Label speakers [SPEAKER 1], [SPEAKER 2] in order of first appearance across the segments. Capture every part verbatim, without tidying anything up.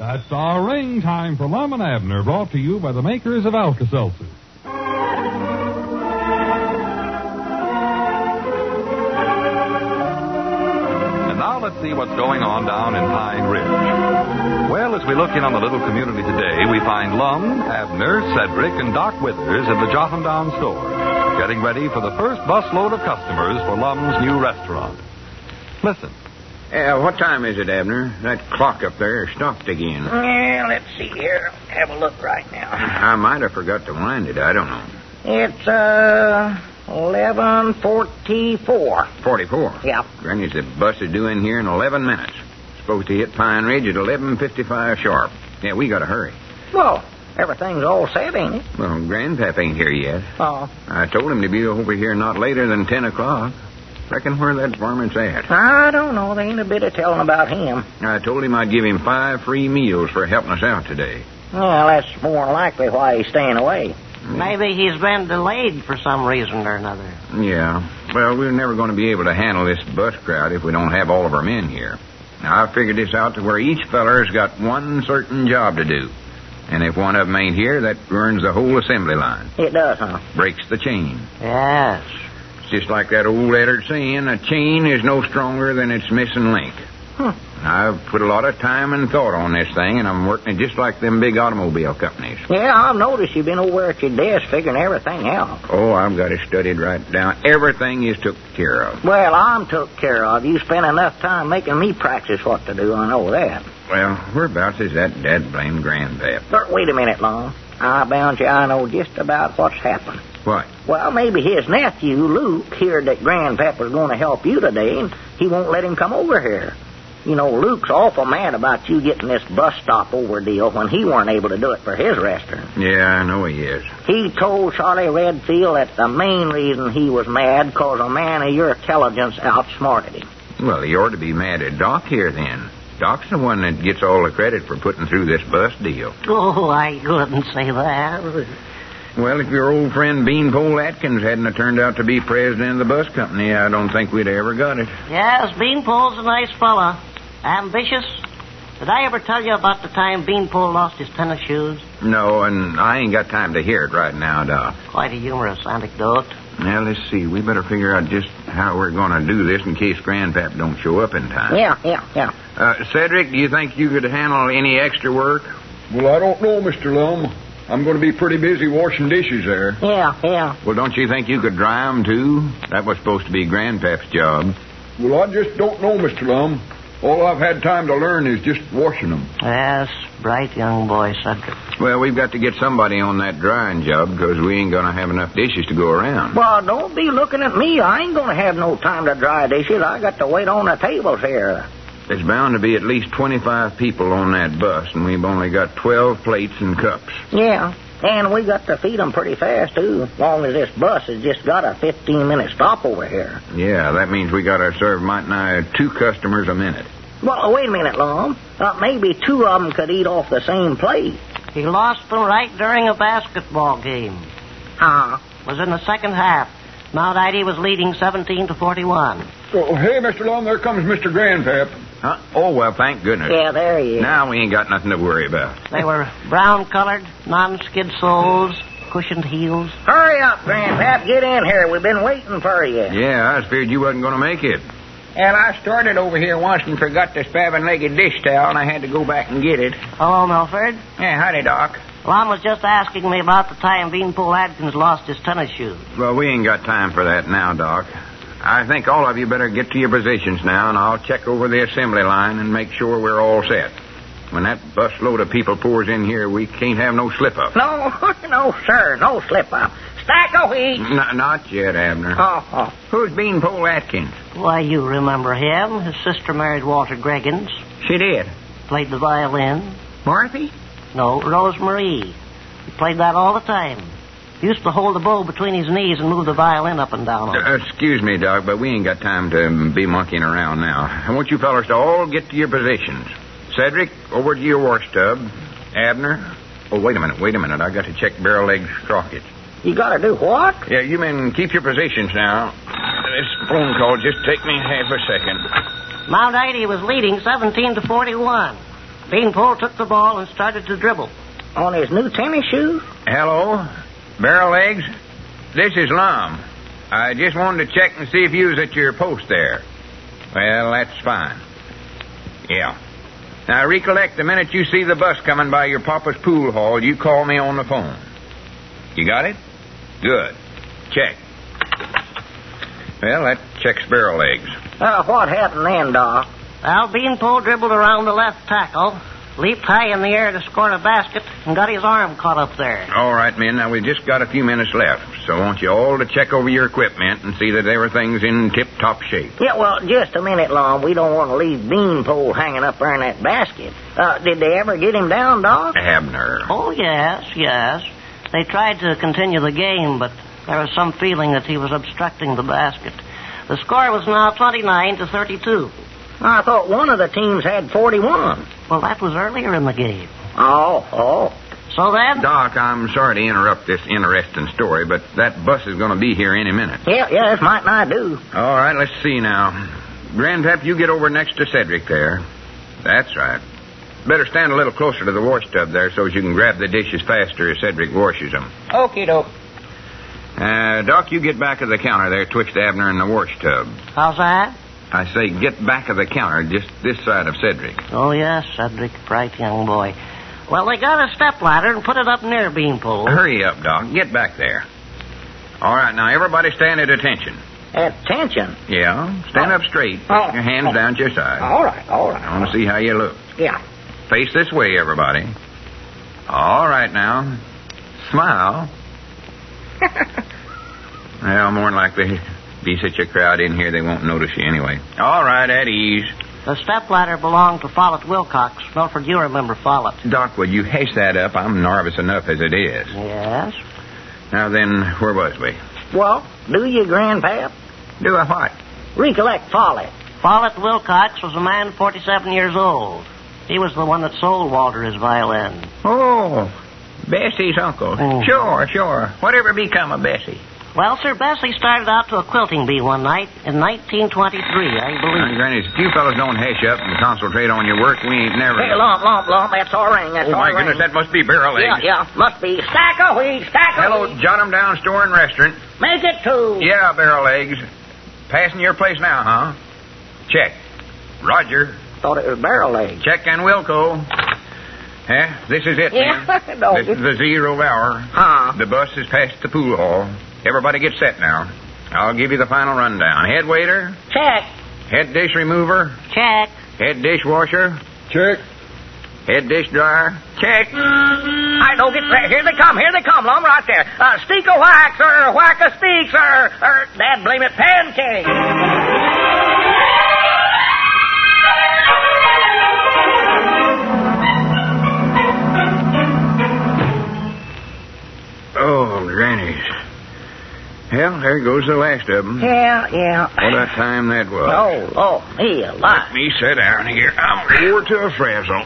[SPEAKER 1] That's our ring time for Lum and Abner, brought to you by the makers of Alka-Seltzer.
[SPEAKER 2] And now let's see what's going on down in Pine Ridge. Well, as we look in on the little community today, we find Lum, Abner, Cedric, and Doc Withers in the Jotundown store, getting ready for the first busload of customers for Lum's new restaurant. Listen.
[SPEAKER 3] Uh, what time is it, Abner? That clock up there stopped again.
[SPEAKER 4] Yeah, let's see here. Have a look right now.
[SPEAKER 3] I might have forgot to wind it. I don't know.
[SPEAKER 4] It's, uh, eleven forty-four.
[SPEAKER 3] forty-four?
[SPEAKER 4] Yeah.
[SPEAKER 3] Granny's the bus is due in here in eleven minutes. Supposed to hit Pine Ridge at eleven fifty-five sharp. Yeah, we got to hurry.
[SPEAKER 4] Well, everything's all set, ain't it?
[SPEAKER 3] Well, Grandpap ain't here yet.
[SPEAKER 4] Oh.
[SPEAKER 3] I told him to be over here not later than ten o'clock. Reckon where that varmint's at.
[SPEAKER 4] I don't know. There ain't a bit of telling about him.
[SPEAKER 3] I told him I'd give him five free meals for helping us out today.
[SPEAKER 4] Well, that's more than likely why he's staying away.
[SPEAKER 5] Maybe he's been delayed for some reason or another.
[SPEAKER 3] Yeah. Well, we're never going to be able to handle this bus crowd if we don't have all of our men here. Now, I've figured this out to where each feller's got one certain job to do. And if one of them ain't here, that ruins the whole assembly line.
[SPEAKER 4] It does, huh?
[SPEAKER 3] Breaks the chain.
[SPEAKER 5] Yes.
[SPEAKER 3] It's just like that old letter saying, a chain is no stronger than its missing link.
[SPEAKER 4] Huh.
[SPEAKER 3] I've put a lot of time and thought on this thing, and I'm working just like them big automobile companies.
[SPEAKER 4] Yeah, I've noticed you've been over at your desk figuring everything out.
[SPEAKER 3] Oh, I've got it studied right down. Everything is took care of.
[SPEAKER 4] Well, I'm took care of. You spent enough time making me practice what to do. I know that.
[SPEAKER 3] Well, whereabouts is that dad-blamed grandpap?
[SPEAKER 4] But wait a minute, Long. I bound you I know just about what's happened.
[SPEAKER 3] What?
[SPEAKER 4] Well, maybe his nephew, Luke, heard that Grandpap was going to help you today, and he won't let him come over here. You know, Luke's awful mad about you getting this bus stop over deal when he weren't able to do it for his restaurant.
[SPEAKER 3] Yeah, I know he is.
[SPEAKER 4] He told Charlie Redfield that the main reason he was mad because a man of your intelligence outsmarted him.
[SPEAKER 3] Well, he ought to be mad at Doc here, then. Doc's the one that gets all the credit for putting through this bus deal.
[SPEAKER 5] Oh, I couldn't say that.
[SPEAKER 3] Well, if your old friend Beanpole Atkins hadn't have turned out to be president of the bus company, I don't think we'd ever got it.
[SPEAKER 5] Yes, Beanpole's a nice fella. Ambitious. Did I ever tell you about the time Beanpole lost his tennis shoes?
[SPEAKER 3] No, and I ain't got time to hear it right now, Doc.
[SPEAKER 5] Quite a humorous anecdote.
[SPEAKER 3] Now, let's see. We better figure out just how we're going to do this in case Grandpap don't show up in time.
[SPEAKER 4] Yeah, yeah, yeah.
[SPEAKER 3] Uh, Cedric, do you think you could handle any extra work?
[SPEAKER 6] Well, I don't know, Mister Lum. I'm going to be pretty busy washing dishes there.
[SPEAKER 4] Yeah, yeah.
[SPEAKER 3] Well, don't you think you could dry 'em, too? That was supposed to be Grandpap's job.
[SPEAKER 6] Well, I just don't know, Mister Lum. All I've had time to learn is just washing them.
[SPEAKER 5] Yes, bright young boy, Cedric.
[SPEAKER 3] Well, we've got to get somebody on that drying job because we ain't going to have enough dishes to go around.
[SPEAKER 4] Well, don't be looking at me. I ain't going to have no time to dry dishes. I got to wait on the tables here.
[SPEAKER 3] There's bound to be at least twenty-five people on that bus, and we've only got twelve plates and cups.
[SPEAKER 4] Yeah, and we got to feed them pretty fast, too, as long as this bus has just got a fifteen-minute stop over here.
[SPEAKER 3] Yeah, that means we got to serve might nigh two customers a minute.
[SPEAKER 4] Well, wait a minute, Lum. Uh, maybe two of them could eat off the same plate.
[SPEAKER 5] He lost them right during a basketball game.
[SPEAKER 4] Huh?
[SPEAKER 5] It was in the second half. Mount Ida was leading seventeen to forty-one.
[SPEAKER 6] Oh, hey, Mister Lum, there comes Mister Grandpap.
[SPEAKER 3] Huh? Oh, well, thank goodness.
[SPEAKER 4] Yeah, there he is.
[SPEAKER 3] Now we ain't got nothing to worry about.
[SPEAKER 5] They were brown-colored, non-skid soles, cushioned heels.
[SPEAKER 4] Hurry up, Grandpap. Get in here. We've been waiting for you.
[SPEAKER 3] Yeah, I was feared you wasn't going to make it.
[SPEAKER 4] And I started over here once and forgot the spaven-legged dish towel, and I had to go back and get it.
[SPEAKER 5] Hello, Milford.
[SPEAKER 4] Yeah, howdy, Doc.
[SPEAKER 5] Lon was just asking me about the time Beanpole Atkins lost his tennis shoes.
[SPEAKER 3] Well, we ain't got time for that now, Doc. I think all of you better get to your positions now, and I'll check over the assembly line and make sure we're all set. When that busload of people pours in here, we can't have no slip-up.
[SPEAKER 4] No, no, sir, no slip-up. Stack away.
[SPEAKER 3] N- not yet, Abner.
[SPEAKER 4] Oh, oh. Who's Beanpole Atkins?
[SPEAKER 5] Why, you remember him. His sister married Walter Greggins.
[SPEAKER 4] She did.
[SPEAKER 5] Played the violin.
[SPEAKER 4] Marthy?
[SPEAKER 5] No, Rosemarie. He played that all the time. He used to hold the bow between his knees and move the violin up and down.
[SPEAKER 3] Uh, excuse me, Doc, but we ain't got time to be monkeying around now. I want you fellas to all get to your positions. Cedric, over to your wash tub. Abner. Oh, wait a minute, wait a minute. I got to check Barrel Legs Crockett.
[SPEAKER 4] You gotta do what?
[SPEAKER 3] Yeah, you men keep your positions now. This phone call just take me half a second.
[SPEAKER 5] Mount Ida was leading seventeen to forty-one. Beanpole took the ball and started to dribble.
[SPEAKER 4] On his new tennis shoes?
[SPEAKER 3] Hello, Barrel Legs. This is Lum. I just wanted to check and see if you was at your post there. Well, that's fine. Yeah. Now, recollect, the minute you see the bus coming by your papa's pool hall, you call me on the phone. You got it? Good. Check. Well, that checks Barrel Legs.
[SPEAKER 4] Uh, what happened then, Doc?
[SPEAKER 5] Well, Beanpole dribbled around the left tackle, leaped high in the air to score a basket, and got his arm caught up there.
[SPEAKER 3] All right, men. Now, we've just got a few minutes left, so I want you all to check over your equipment and see that everything's in tip-top shape.
[SPEAKER 4] Yeah, well, just a minute, Lum. We don't want to leave Beanpole hanging up there in that basket. Uh, did they ever get him down, Doc?
[SPEAKER 3] Abner.
[SPEAKER 5] Oh, yes, yes. They tried to continue the game, but there was some feeling that he was obstructing the basket. The score was now twenty-nine to thirty-two.
[SPEAKER 4] I thought one of the teams had forty-one.
[SPEAKER 5] Well, that was earlier in the game.
[SPEAKER 4] Oh, oh.
[SPEAKER 5] So then?
[SPEAKER 3] Doc, I'm sorry to interrupt this interesting story, but that bus is going to be here any minute.
[SPEAKER 4] Yeah, yeah, this might not do.
[SPEAKER 3] All right, let's see now. Grandpap, you get over next to Cedric there. That's right. Better stand a little closer to the wash tub there so as you can grab the dishes faster as Cedric washes them.
[SPEAKER 4] Okie doke.
[SPEAKER 3] Uh, Doc, you get back of the counter there twixt Abner and the wash tub.
[SPEAKER 5] How's that?
[SPEAKER 3] I say get back of the counter, just this side of Cedric.
[SPEAKER 5] Oh, yes, Cedric, bright young boy. Well, they got a stepladder and put it up near Beanpole.
[SPEAKER 3] Hurry up, Doc. Get back there. All right, now, everybody stand at attention.
[SPEAKER 4] Attention.
[SPEAKER 3] Yeah, stand
[SPEAKER 4] Oh.
[SPEAKER 3] up straight.
[SPEAKER 4] Oh.
[SPEAKER 3] Your hands
[SPEAKER 4] Oh.
[SPEAKER 3] down at your side.
[SPEAKER 4] All right, all right.
[SPEAKER 3] I want to see how you look.
[SPEAKER 4] Yeah.
[SPEAKER 3] Face this way, everybody. All right, now. Smile. Well, more than likely, be such a crowd in here, they won't notice you anyway. All right, at ease.
[SPEAKER 5] The stepladder belonged to Follett Wilcox. Milford, you remember Follett.
[SPEAKER 3] Doc, will you haste that up? I'm nervous enough as it is.
[SPEAKER 5] Yes.
[SPEAKER 3] Now then, where was we?
[SPEAKER 4] Well, do you, Grandpap?
[SPEAKER 3] Do I what?
[SPEAKER 4] Recollect Follett.
[SPEAKER 5] Follett Wilcox was a man forty-seven years old. He was the one that sold Walter his violin.
[SPEAKER 3] Oh, Bessie's uncle.
[SPEAKER 5] Oh.
[SPEAKER 3] Sure, sure. Whatever become of Bessie?
[SPEAKER 5] Well, Sir Bessie started out to a quilting bee one night in nineteen twenty-three, I
[SPEAKER 3] Now,
[SPEAKER 5] believe.
[SPEAKER 3] Granny, if you fellas don't hash up and concentrate on your work, we ain't never...
[SPEAKER 4] Hey, Lump, Lump, Lump, that's our ring, that's
[SPEAKER 3] Oh,
[SPEAKER 4] our
[SPEAKER 3] my
[SPEAKER 4] ring.
[SPEAKER 3] goodness, that must be Barrel Legs.
[SPEAKER 4] Yeah, yeah, must be. Stack of wheat, stack of
[SPEAKER 3] Hello,
[SPEAKER 4] wheat.
[SPEAKER 3] jot 'em down, store and restaurant.
[SPEAKER 4] Make it two.
[SPEAKER 3] Yeah, Barrel Legs. Passing your place now, huh? Check. Roger.
[SPEAKER 4] Thought it was barrel legs.
[SPEAKER 3] Check and Wilco. Eh, this is it,
[SPEAKER 4] Yeah,
[SPEAKER 3] man.
[SPEAKER 4] no.
[SPEAKER 3] This is the zero hour.
[SPEAKER 4] Huh?
[SPEAKER 3] The bus is past the pool hall. Everybody get set now. I'll give you the final rundown. Head waiter,
[SPEAKER 4] Check.
[SPEAKER 3] head dish remover,
[SPEAKER 5] Check.
[SPEAKER 3] head dishwasher,
[SPEAKER 6] Check.
[SPEAKER 3] head dish dryer. Check.
[SPEAKER 4] I don't get there. Here they come. Here they come, Lum, right there. Uh, steak a whack, sir. Whack a steak, sir. Er, dad, blame it, pancake.
[SPEAKER 3] Oh, grannies. Well, there goes the last of them.
[SPEAKER 4] Yeah, yeah.
[SPEAKER 3] What a time that was.
[SPEAKER 4] Oh, oh, me
[SPEAKER 3] Let
[SPEAKER 4] alive.
[SPEAKER 3] me sit down here. I'm wore to a frazzle.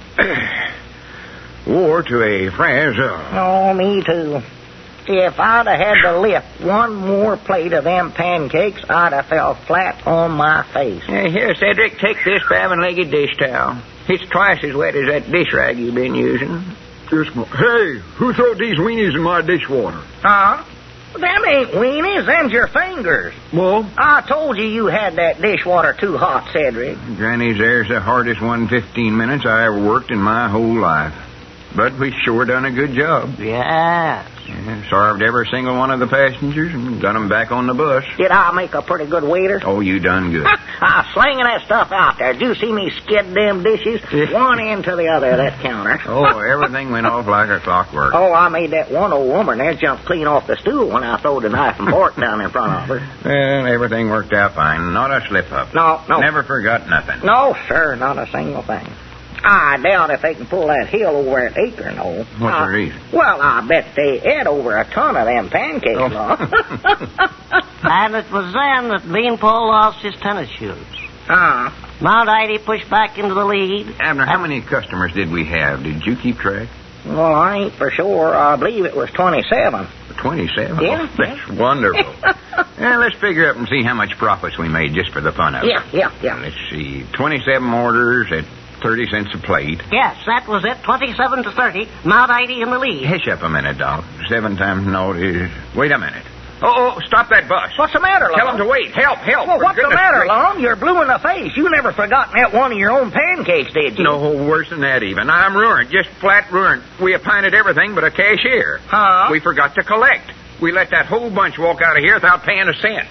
[SPEAKER 3] Wore to a frazzle.
[SPEAKER 4] Oh, me too. If I'd have had to lift one more plate of them pancakes, I'd have fell flat on my face.
[SPEAKER 3] Hey, here, Cedric, take this seven-legged dish towel. It's twice as wet as that dish rag you've been using.
[SPEAKER 6] Just mo- Hey, who throwed these weenies in my dishwater?
[SPEAKER 4] Huh? Them ain't weenies, them's your fingers.
[SPEAKER 6] Mom?
[SPEAKER 4] I told you you had that dishwater too hot, Cedric.
[SPEAKER 3] Granny's there's the hardest one fifteen minutes I ever worked in my whole life. But we sure done a good job.
[SPEAKER 5] Yes.
[SPEAKER 3] Yeah, served every single one of the passengers and got 'em back on the bus.
[SPEAKER 4] Did I make a pretty good waiter?
[SPEAKER 3] Oh, you done good.
[SPEAKER 4] I was slinging that stuff out there. Did you see me skid them dishes? One into the other of that counter.
[SPEAKER 3] Oh, everything went off like a clockwork.
[SPEAKER 4] Oh, I made that one old woman there jump clean off the stool when I throwed the knife and fork down in front of her.
[SPEAKER 3] Well, everything worked out fine. Not a slip-up.
[SPEAKER 4] No, no.
[SPEAKER 3] Never forgot nothing.
[SPEAKER 4] No, sir, not a single thing. I doubt if they can pull that hill over at Acre, no.
[SPEAKER 3] What's
[SPEAKER 4] Uh,
[SPEAKER 3] the reason?
[SPEAKER 4] Well, I bet they ate over a ton of them pancakes,
[SPEAKER 3] Oh.
[SPEAKER 4] Lon.
[SPEAKER 5] And it was then that Beanpole lost his tennis shoes.
[SPEAKER 4] uh,
[SPEAKER 5] Mount Ida pushed back into the lead.
[SPEAKER 3] Abner, how many customers did we have? Did you keep track?
[SPEAKER 4] well, I ain't for sure. I believe it was twenty-seven.
[SPEAKER 3] twenty-seven?
[SPEAKER 4] Yeah,
[SPEAKER 3] Oh, that's wonderful. Yeah, let's figure up and see how much profits we made just for the fun of it.
[SPEAKER 4] Yeah, yeah, yeah.
[SPEAKER 3] Let's see. twenty-seven orders at thirty cents a plate.
[SPEAKER 5] Yes, that was it. twenty-seven to thirty. Mount Ida in the lead.
[SPEAKER 3] Hitch up a minute, Doc. Seven times no is... Wait a minute. Oh, oh, stop that bus.
[SPEAKER 4] What's the matter, Lum?
[SPEAKER 3] Tell him to wait. Help, help.
[SPEAKER 4] Well,
[SPEAKER 3] for
[SPEAKER 4] what's the
[SPEAKER 3] goodness
[SPEAKER 4] matter,
[SPEAKER 3] sake.
[SPEAKER 4] Lum? You're blue in the face. You never forgotten that one of your own pancakes, did you?
[SPEAKER 3] No, worse than that even. I'm ruined. Just flat ruined. We appointed everything but a cashier.
[SPEAKER 4] Huh?
[SPEAKER 3] We forgot to collect. We let that whole bunch walk out of here without paying a cent.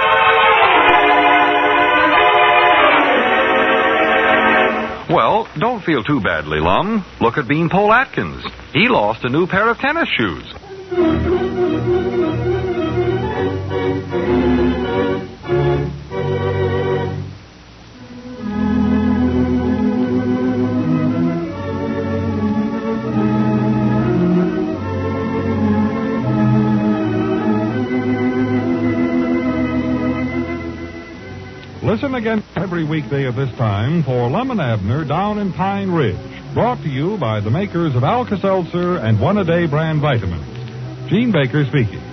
[SPEAKER 2] Well, don't feel too badly, Lum. Look at Beanpole Atkins. He lost a new pair of tennis shoes.
[SPEAKER 1] Listen again every weekday at this time for Lum and Abner Down in Pine Ridge. Brought to you by the makers of Alka-Seltzer and One-A-Day brand vitamins. Gene Baker speaking.